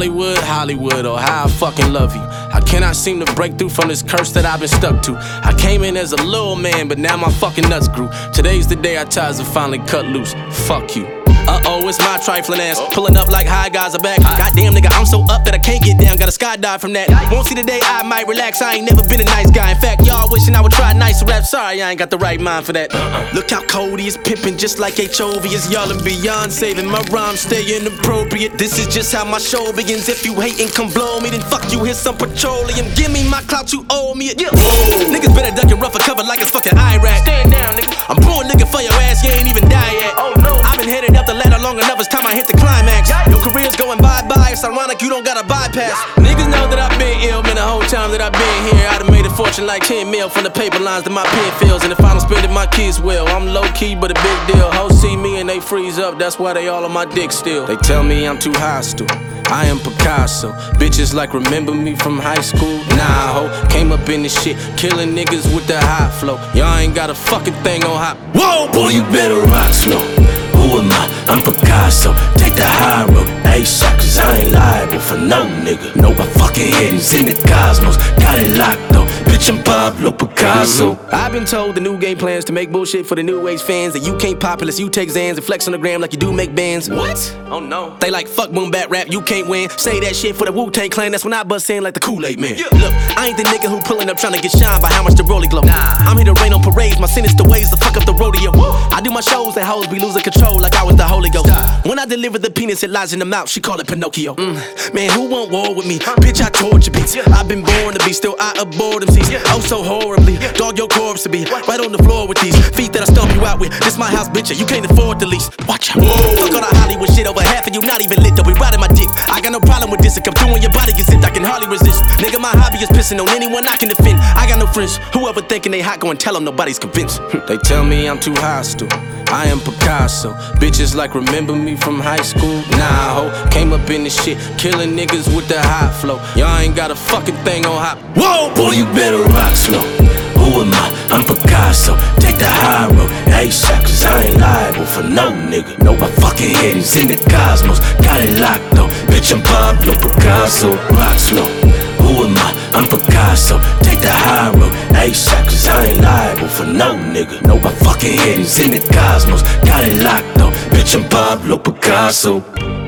Hollywood, Hollywood, oh how I fucking love you. I cannot seem to break through from this curse that I've been stuck to. I came in as a little man, but now my fucking nuts grew. Today's the day our ties are finally cut loose. Fuck you. Uh-oh, it's my trifling ass. Pulling up like high guys are back. Goddamn nigga, I'm so up that I can't get down. Gotta skydive from that. Won't see the day I might relax. I ain't never been a nice guy. In fact, y'all wishing I would try nicer rap. Sorry, I ain't got the right mind for that. Look how Cody is pimping just like HOV is y'all and beyond. Saving my rhymes, staying appropriate. This is just how my show begins. If you hatin', come blow me. Then fuck you, here's some petroleum. Give me my clout, you owe me it. Yeah. Niggas better duck and rough and cover like it's fucking Iraq. Stand down, nigga. I'm pouring liquor for your ass, you ain't even die yet. Oh no. I've been heading up the ladder long enough, it's time I hit the climax. Your career's going bye-bye, it's ironic you don't got a bypass. Niggas know that I've been ill, man, the whole time that I've been here. I'd have made a fortune like 10 mil from the paper lines that my pen fills. And if I don't spend it, my kids will. I'm low-key, but a big deal. Hoes see me and they freeze up, that's why they all on my dick still. They tell me I'm too hostile, I am Picasso. Bitches like remember me from high school. Nah, ho, came up in this shit, killing niggas with the high flow. Y'all ain't got a fucking thing on hot. Whoa, boy, you better rock slow. Who am I? I'm Picasso. Take the high road, ASAP, cause I ain't liable for no nigga. No, my fucking head is in the cosmos. Got it locked though, bitch, I'm Pablo Picasso. I've been told the new game plans to make bullshit for the new age fans. That you can't pop unless you take Xans and flex on the gram like you do make bands. What? Oh no. They like fuck boom bat rap, you can't win. Say that shit for the Wu-Tang Clan, that's when I bust in like the Kool-Aid man. Yeah. Look, I ain't the nigga who pulling up trying to get shined by how much the rollie glow. Nah. I'm here to rain on parades, my sinister ways to fuck up the rodeo. Woo. I do my shows and hoes be losing control like I was the Holy Ghost. Stop. When I deliver the penis, it lies in the mouth, she call it Pinocchio. Man, who want war with me? Bitch, I torture beats. I've been born to be, still I abhor them seats. Oh, so horribly, dog your corpse to be right on the floor with these feet that I stomp you out with. This my house, bitch, you can't afford the lease. Watch out. Fuck all the Hollywood shit, over half of you not even lit, though we riding my dick. I got no problem with this, it come through when your body gets zipped, I can hardly resist. Nigga, my hobby is pissing on anyone I can defend. I got no friends, whoever thinking they hot, go and tell them nobody's convinced. They tell me I'm too hostile, I am Picasso. Bitches like remember me from high school. Nah, ho, came up in this shit, killing niggas with the high flow. Y'all ain't got a fucking thing on hot. Whoa, boy, you better rock slow. Who am I? I'm Picasso. Take the high road, ASAP, cause I ain't liable for no nigga. No, my fucking head is in the cosmos. Got it locked though, bitch, I'm Pablo Picasso. Rock slow. Who am I? I'm Picasso. Take the high road, ASAP, cause I ain't liable for no nigga. No, my fucking head is in the cosmos. Got it locked though, bitch, I'm Pablo Picasso.